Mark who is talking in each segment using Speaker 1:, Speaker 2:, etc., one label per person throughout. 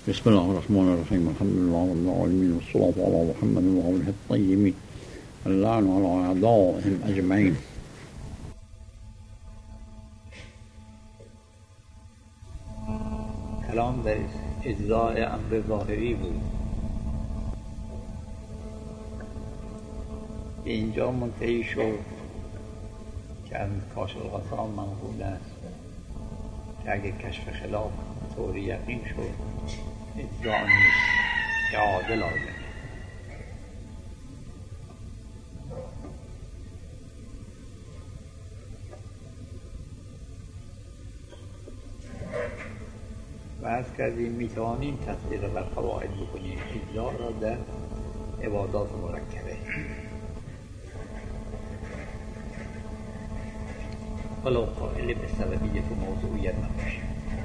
Speaker 1: بسم الله الرحمن الرحيم. الحمد لله رب العالمين والصلاة على محمد وآله الطيبين اللعن على أعدائهم أجمعين.
Speaker 2: کلام در اجزای امر ظاهری بود. به اینجا منتهی شد که از کاشف الغطا منقول است که اگه کشف خلاف طور یقین شد اجزا نیست، اعاده لازم. و عرض کردیم میتوانیم تطبیق بر قواعد بکنیم اجزا را در عبادات مرکبه، ولو قائل به سببیت و موضوعیت نباشه.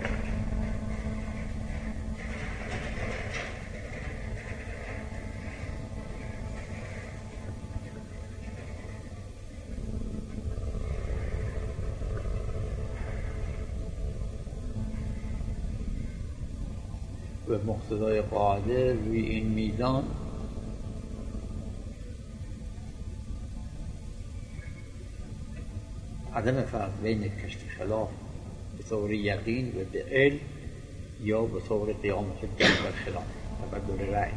Speaker 2: و مقتضای قاعده روی این میزان عدم فرق بین کشف خلاف به طور یقین و به علم یا به طور قیام حجت بر خلاف تبدل رأی.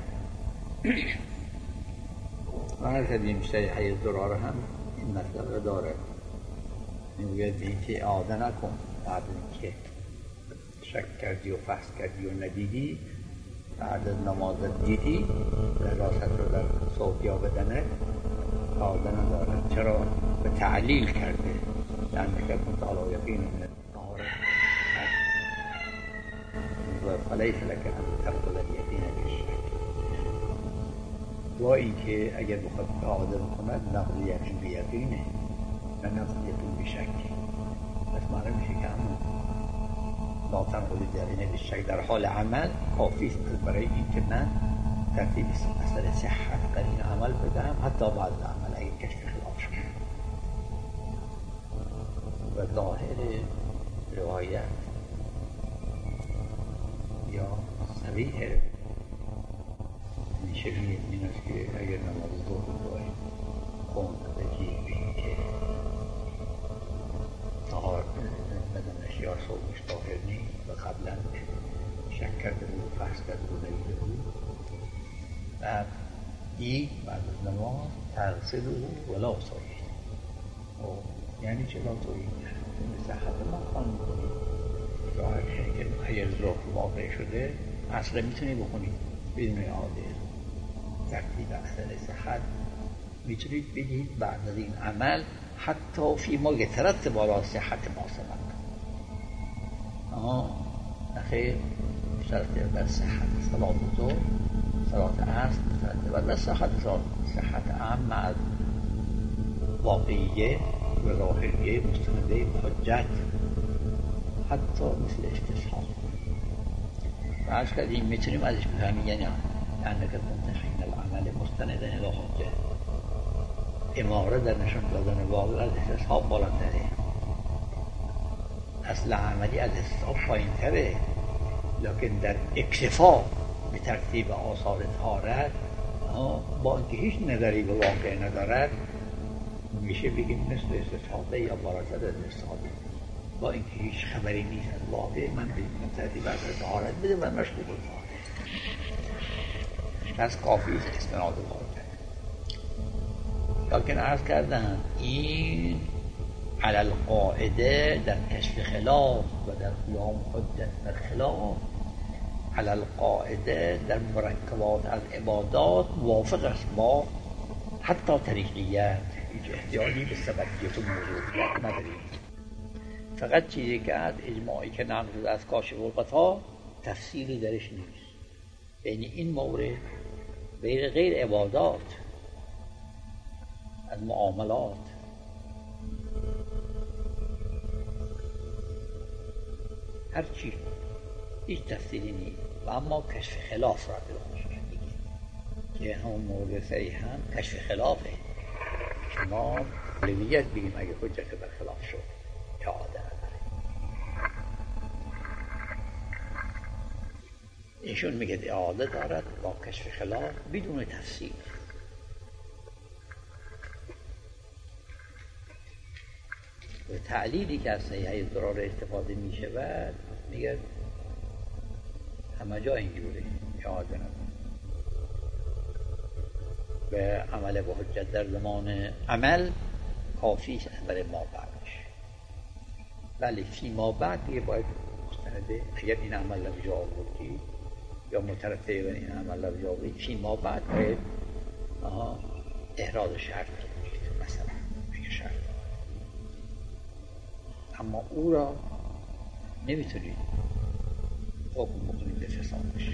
Speaker 2: و هر کدیم شریح حی الدرار هم این مطلب داره، میگوید به اینکه اعاده نکن بعد اینکه شک کردی و فحص کردی و ندیدی، بعد از نماز دیدی راست رو در صوت یا بدنه اعاده نداره. چرا؟ به تعلیل کرده لأنك كنت على يقين من الطهارة فليس لك أن تقبل اليقين بالشك. و اینکه اگر بخواد اعاده کند نقض یقین به یقینه نه نقض یقین به شک. پس معلوم میشه که همون لا تنقض اليقین بالشک در حال عمل کافی است برای اینکه من ترتیب اثر صحت قرین عمل بدهم حتی بعد عمل اگر کشف خلاف شد. و ظاهر روایت یا صریح میشه این است که اگر نماز ظهر رو خون بگی به این که طهار بدنش یا صوبش طاهر نیست و قبلا شک کرده بود، فحص کرده بود، ندیده بود، و دید بعد از نماز تغسل او ولا صحیح. یعنی چه لا تویی به صحت ما خان میکنی راحت که اگر ظهر واقع شده اصلا میتونی بکنی بدون اعاده ترتیب اصل صحت میتونید بگید بعد از این عمل حتی فی ما یترتب علی صحت ما سبق. نخیر شرط بر صحت صلاة ظهر صلاة عصر مترتب بر صحت عام از واقعیه و ظاهریه مستنده حجت حتی مثل استصحاب. و عرض کردیم میتونیم ازش بفهمیم یعنی انک کنت حین العمل مستندا الی حجت. اماره در نشان دادن واقع از استصحاب بالاتره، اصل عملی از استصحاب پایین‌تره، لکن در اکتفا به ترتیب آثار طهارت با اینکه هیچ نظری به واقع ندارد میشه بگیم مثل استصحابه یا بالاتر از استصحابه، با اینکه هیچ خبری نیست از واقع. من بگیم ترتیب از طهارت بده و مشغول طهارت پس کافی است استناد واقع. لکن عرض کردم این علی القاعده در کشف خلاف و در قیام حجت در خلاف علی القاعده در مرکبات از عبادات موافق است با حتی طریقیت. هیچ احتیاجی به سببیت و موضوعیت نداریم. فقط چیزی که از اجماعی که نقل شده از کاشف الغطا تفصیلی درش نیست. یعنی این مورد غیر عبادات از معاملات هر چی هیچ تفصیلی نیست. و اما کشف خلاف را به خصوص میگیم که همون مورد صحیح هم کشف خلافه. شما علویت بگیم اگه حجت برخلاف شد اعاده نداره. ایشون میگه اعاده دارد با کشف خلاف بدون تفسیر. و تعلیلی که از صحیحه ضرار استفاده می شود میگه همه جا اینجوره، اعاده نکن. و عمل با حجت در زمان عمل کافی است برای ما بعدش. ولی فی ما بعد دیگه باید مستنده، اگر این عمل رو جا آوردی یا مترتب این عمل رو جا آوردی، فی ما بعد باید احراز شرط کنید، مثلا بگه شرط. اما او را نمیتونید حکم بکنید به فسادش.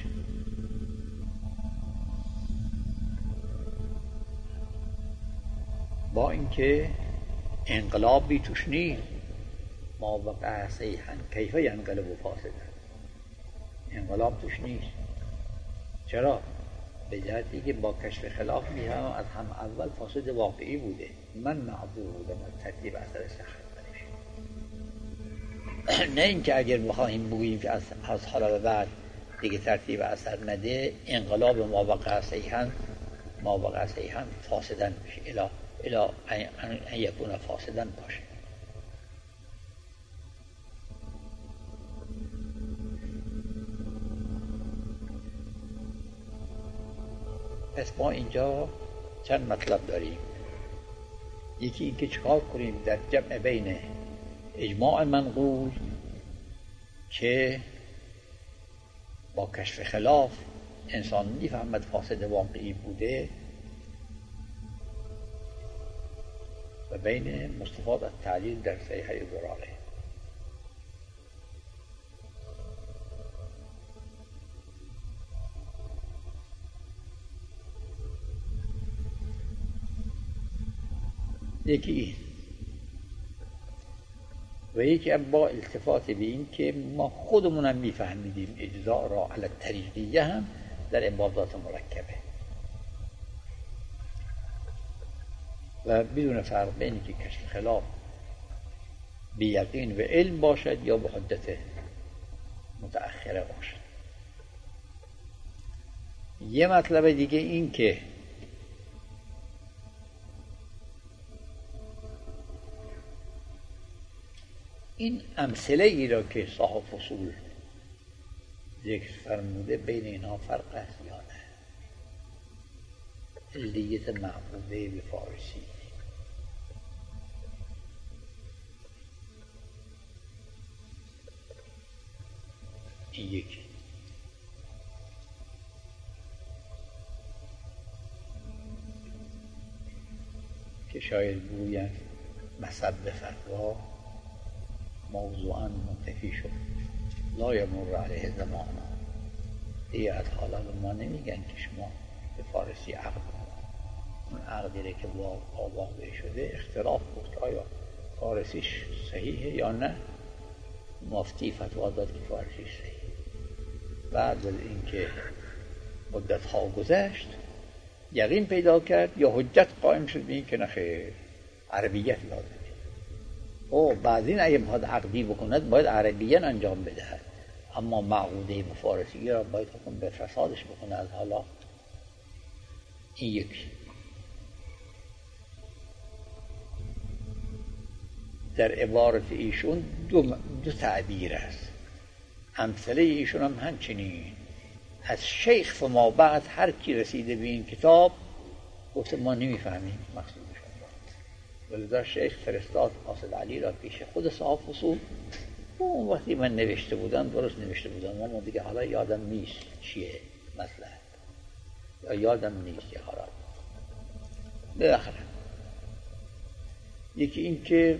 Speaker 2: با اینکه انقلابی توش نیست، ما وقع صحیحا کیف ینقلب فاسدا، انقلاب توش نیست. چرا؟ به جهتی که با کشف خلاف میهم از هم اول فاسد واقعی بوده، من معذور بودم از ترتیب اثر سخت برش. نه اینکه اگر بخواهیم بگوییم که از حالا به بعد دیگه ترتیب اثر نده، انقلاب ما وقع صحیحا فاسدن بشه، الا ان یکون فاسدن باشه. پس ما اینجا چند مطلب داریم. یکی اینکه چکار کنیم در جمع بین اجماع منقول که با کشف خلاف انسان میفهمد فاسد واقعی بوده و بین مستفاد از تعلیل در صحیحه ضراره. یکی این و یکی هم با التفات به این که ما خودمونم میفهمیدیم اجزاء را علی طریقیه هم در عبادات مرکبه و بدون فرق بین که کشف خلاف به یقین و علم باشد یا به حجت متأخره باشد. یه مطلب دیگه این که این امثله ای را که صاحب فصول ذکر فرموده بین اینها فرق است یا نه؟ علیت معبوده به فارسی این یکی. که شاید گویند مصب فتوا موضوعا منتفی شد، لا یمر علیه زمان. دیگه از حالا به ما نمیگن که شما به فارسی عقد، اون عقدی که واقع شده اختلاف بود آیا فارسیش صحیحه یا نه. مفتی فتوا داد که فارسیش صحیح. بعد از اینکه مدت ها گذشت یقین پیدا کرد یا حجت قائم شد به این که نخیر عربیت لازمه. او بعضین اگه بخواد عقدی بکند باید عربیاً انجام بدهد، اما معقوده به فارسی را باید حکم به فسادش بکنه از حالا. این یکی. در عبارت ایشون دو تعبیر است. امثله ایشون هم همچنین. از شیخ فما بعد هر کی رسیده به این کتاب گفته ما نمیفهمیم مقصودشون را، ولذا شیخ فرستاد قاصد علی را پیش خود صاحب فصول. اون وقتی من نوشته بودم درست نوشته بودم، اما دیگه حالا یادم نیست چیه مثلا، یا یادم نیست یا حالا بالاخره. یکی این که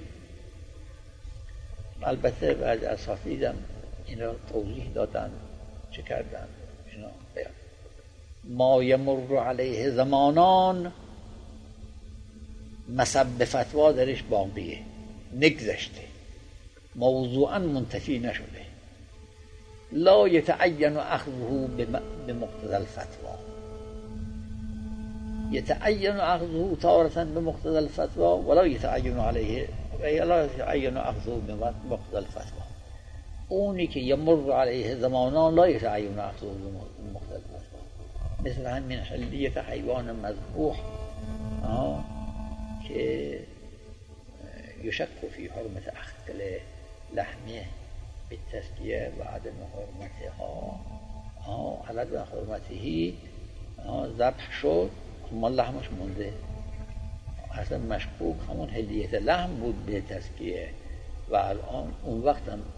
Speaker 2: البته بعد اساتیدم این را توضیح دادن چه کردن اینا بیان. ما یمر علیه زمانان مصب فتوا درش باقیه، نگذشته، موضوعا منتفی نشده. لا یتعین اخذه بمقتضى الفتوا، یتعین اخذه تارة بمقتضى الفتوا ولا یتعین علیه، لا یتعین اخذه بمقتضى الفتوا. اونی که یمر علیه زمانان لا یتعین اخذه مختلف، مثل همین حلیت حیوان مذبوح که یشک فی حرمت اخذ لحمه بالتزکیه و عدم حرمتها عدم حرمتهی ذبح شد اما لحمش مونده. اصلا مشکوک همون حلیت لحم بود به تزکیه و الان اون وقت هم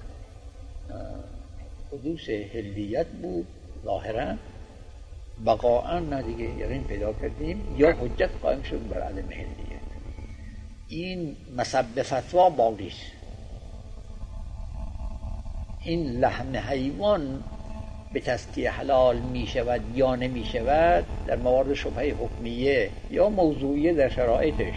Speaker 2: حدوث حلیت بود ظاهرا، بقاءً نه دیگه یقین پیدا کردیم یا حجت قائم شد بر عدم حلیت. این مسبب فتوا باقی است. این لحم حیوان به تزکیه حلال می شود یا نمی شود در موارد شبهه حکمیه یا موضوعیه در شرایطش.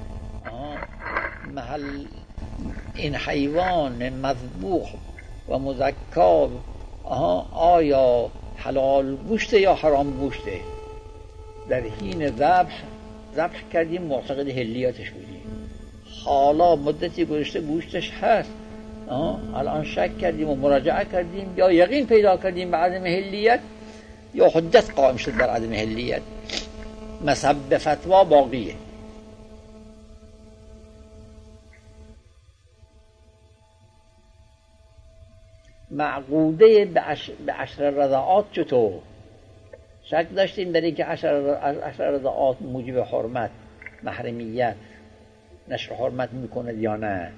Speaker 2: محل این حیوان مذبوح و مزکا آیا حلال گوشته یا حرام گوشته؟ در حین ذبح کردیم معتقد حلیاتش بودیم، حالا مدتی گذشته گوشتش هست، الان شک کردیم و مراجعه کردیم یا یقین پیدا کردیم به عدم حلیت یا حجت قائم شد بر عدم حلیت. مسبب فتوا باقیه. معقوده به عشر رضاعات چطور؟ شک داشتیم در اینکه عشر رضاعات موجب حرمت، محرمیت، نشر حرمت میکنه یا نه.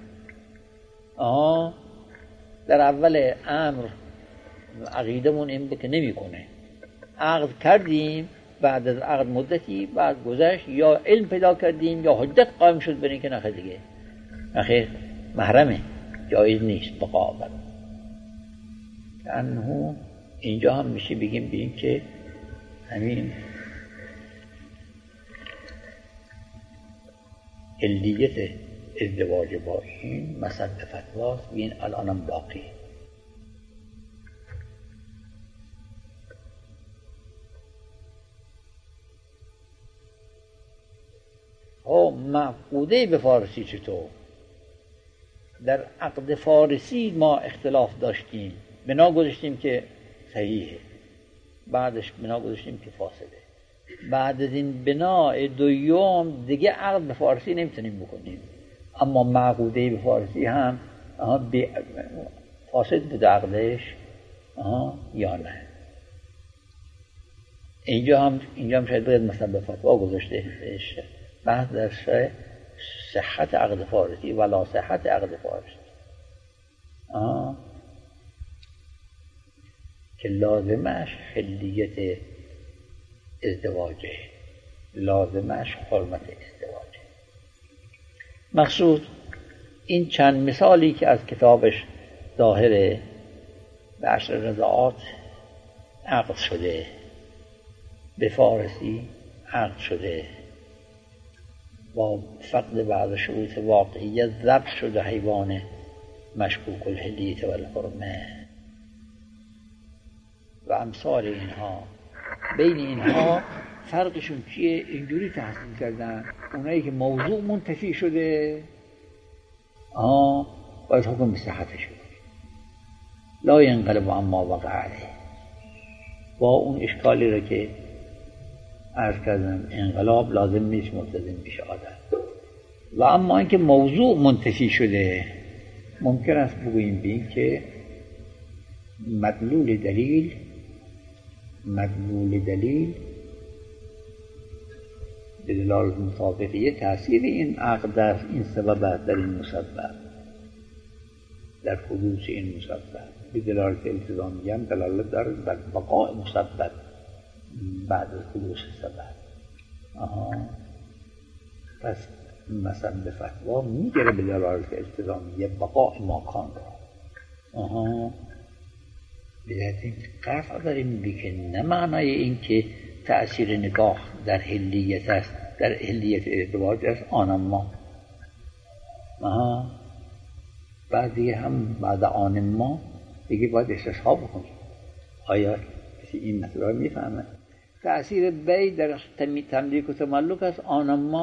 Speaker 2: در اول امر عقیدمون این بود که نمیکنه. عقد کردیم، بعد از عقد مدتی بعد گذشت یا علم پیدا کردیم یا حجت قائم شد بر اینکه نخیر دیگه نخیر محرمه، جایز نیست بقا بر انه. اینجا هم میشه بگیم که همین علیت ازدواج با این مسد فتواست و این الانم باقی. معقوده به فارسی چطور؟ در عقد فارسی ما اختلاف داشتیم، بنا گذاشتیم که صحیحه، بعدش بنا گذاشتیم که فاسده. بعد از این بنا دوم دیگه عقد به فارسی نمیتونیم بکنیم، اما معقوده به فارسی هم فاسد بود عقدش یا نه. اینجا هم شاید باید مثلا به فتوا گذاشته بحث در صحت عقد فارسی ولا صحت عقد فارسی که لازمش حلیت ازدواجه، لازمش حرمت ازدواجه. مقصود این چند مثالی که از کتابش ظاهره به عشر رضاعات عقد شده، به فارسی عقد شده، با فقد بعض شروط واقعیت ذبح شده حیوان مشکوک الحلیت و الحرمه و امثال اینها. بین اینها فرقشون چیه؟ اینجوری تحصیل کردن اونایی که موضوع منتفی شده باید حکم به صحتش بود، لا ینقلب اما وقع علیه، با اون اشکالی را که عرض کردم انقلاب لازم نیست ملتزم بشه آدم. و اما اینکه موضوع منتفی شده ممکن است بگوییم بین که مدلول دلیل به دلالت مطابقیه تأثیر این عقد در این سبب در این مسبب، در حدوث این مسبب به دلالت التزامیه هم دلالت دارد بر بقاء مسبب بعد از حدوث سبب. پس مثلا به فتوا میگره به دلالت التزامیه بقاء ماکان را. بذاتیم قرف داریم که نه معنای این که تأثیر نگاه در حلیت است، در حلیت ازدواج است آن ما بعد دیگه هم بعد آن ما دیگه باید استصحاب بکنیم. آیا کسی این مسئله را میفهمه؟ تأثیر بی در تملیک و تملک است آن ما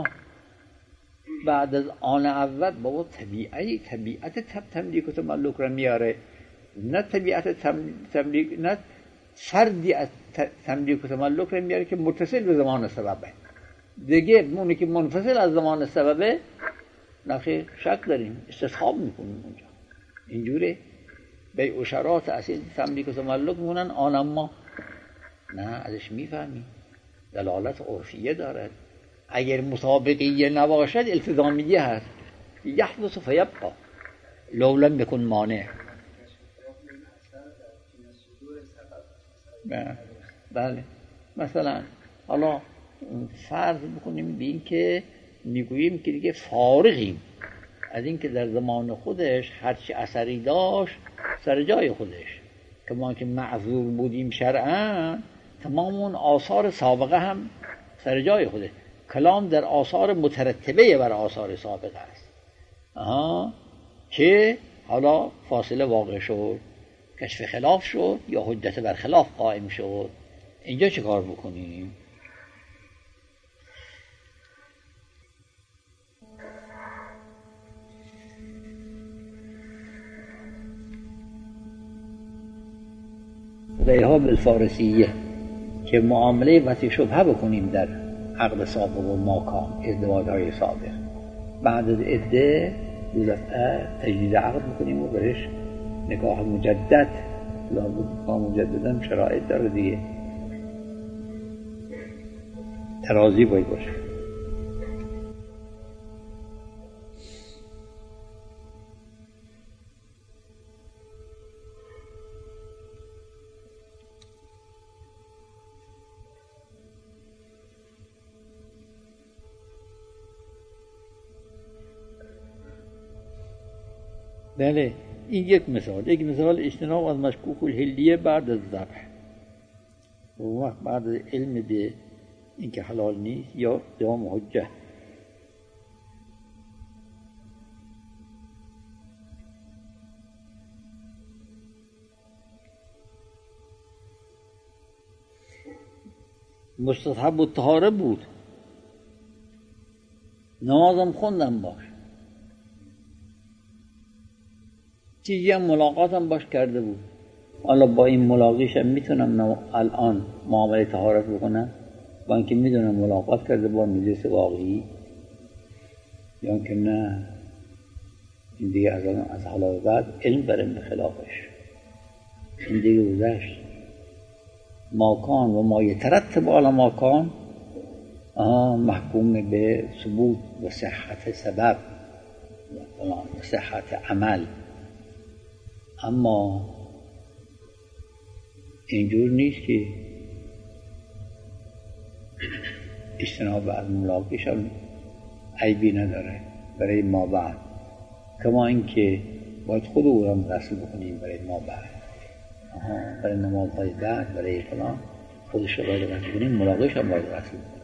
Speaker 2: بعد از آن اول بابا طبیعت تملیک و تملک را میاره. نه طبیعت تملیک، نه فردی از تملیک و تملک رو میاره که متصل به زمان سببه. دیگه اونی که منفصل از زمان سببه نخیر شک داریم، استصحاب میکنیم اونجا. اینجوره به اشارات اصیل تملیک و تملک میمونن، آن اما نه ازش میفهمیم دلالت عرفیه دارد. اگر مسابقیه نباشد التزامیه هست، یحدث فیبقى لو لم یکن مانع. بله مثلا حالا فرض بکنیم به این که میگوییم که دیگه فارغیم از این که در زمان خودش هرچی اثری داشت سر جای خودش، که ما که معذور بودیم شرعاً تمام اون آثار سابقه هم سر جای خوده. کلام در آثار مترتبه بر آثار سابقه است که حالا فاصله واقع شد، کشف خلاف شد یا حجت بر خلاف قائم شد. اینجا چه کار بکنیم؟ ریها بالفارسیه که معامله وقتی شبهه بکنیم در عقد سابق و ماکان، ازدواج های سابق، بعد از عده دو دفعه تجدید عقد بکنیم و برش نکاح مجدد. لابد نکاح مجددن شرایط داره دیگه، ترازی باید باشه. بله این یک مثال اجتناب از مشکوک الحلیه بعد از ذبح، و وقت بعد از علم به اینکه حلال نیست یا دوام حجه. مستحب الطهاره بود، نمازم خوندم باش، چیزی هم ملاقاتم باش کرده بود. حالا با این ملاقیشم میتونم الان معامله طهارت بکنم با اینکه میدونم ملاقات کرده با نجس واقعی، یا که نه این دیگه از حالا بعد علم برم به خلافش، این دیگه گذشت. ماکان و ما یترتب علی ماکان محکوم به ثبوت و صحت سبب و صحت عمل، اما اینجور نیست که اجتناب از ملاقیش هم عیبی نداره برای ما بعد، کما اینکه باید خود او هم غسل بکنیم برای ما بعد، برای نمازهای بعد، برای فلان خودش رو باید غسل کنیم، ملاقیش هم باید غسل بکنیم.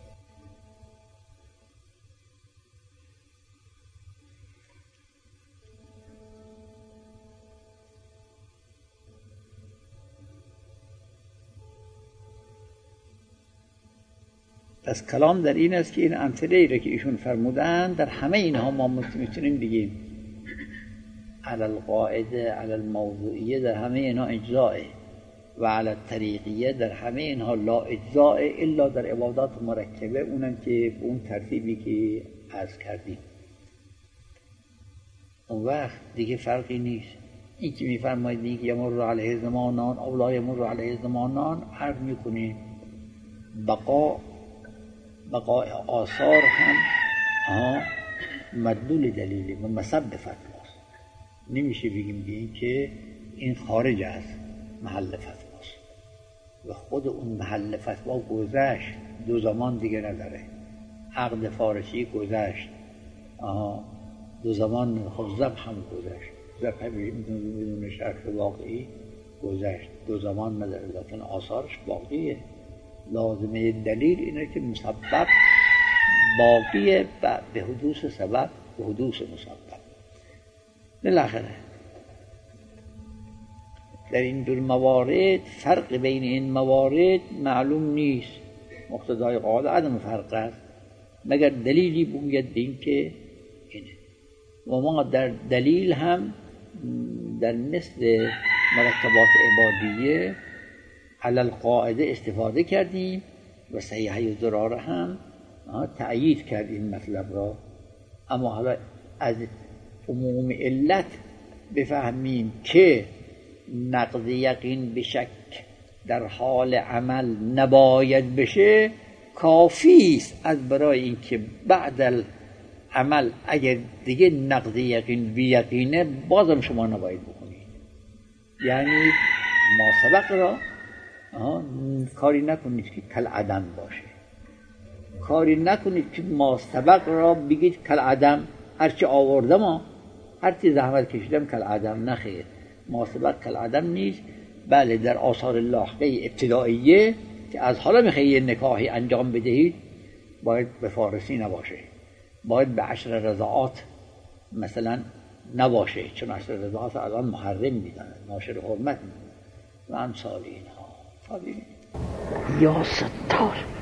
Speaker 2: پس کلام در این است که این امثله ای را که ایشون فرمودن در همه اینها ما میتونیم بگیم علی القاعده علی الموضوعیه در همه اینها اجزائه، و علی الطریقیه در همه اینها لا اجزائه الا در عبادات مرکبه، اونم که اون ترتیبی که عرض کردیم. اون وقت دیگه فرقی نیست. این که میفرمایید دیگه یمر علیه زمانان او لا یمر علیه زمانان، عرض میکنیم بقای آثار هم مدلول دلیلی و مسبب فتواست. نمیشه بگیم این که این خارج از محل فتواست و خود اون محل فتوا گذشت، دو زمان دیگه نداره. عقد فارسی گذشت، دو زمان خب ذبح هم گذشت، ذبح بدون شرط واقعی گذشت، دو زمان نداره، لکن آثارش باقیه. لازمه دلیل اینه که مسبب باقیه به حدوث سبب، به حدوث مسبب. بالاخره در این دو موارد فرق بین این موارد معلوم نیست، مقتضای قاعده عدم فرق است مگر دلیلی بگوید به این که اینه. و ما در دلیل هم در مثل مرکبات عبادیه علل قاعده استفاده کردیم و صحیحه و ضراره هم تأیید کرد این مطلب را. اما حالا از عموم علت بفهمیم که نقض یقین به شک در حال عمل نباید بشه کافی است از برای اینکه بعد العمل اگر دیگه نقض یقین به یقینه بازم شما نباید بکنید. یعنی ما سبق را کاری نکنید که کل عدم باشه، کاری نکنید که ما سبق را بگید کل عدم، هرچی آوردم هرچی زحمت کشیدم کل عدم. نخیر، ما سبق کل عدم نیست. بله در آثار لاحقه ابتدائیه که از حالا میخوایی یه نکاحی انجام بدهید باید به فارسی نباشه، باید به 10 رضاعات مثلا نباشه، چون 10 رضاعات الان محرم میدن، ناشر حرمت میدن و امثال اینها. یا ستار.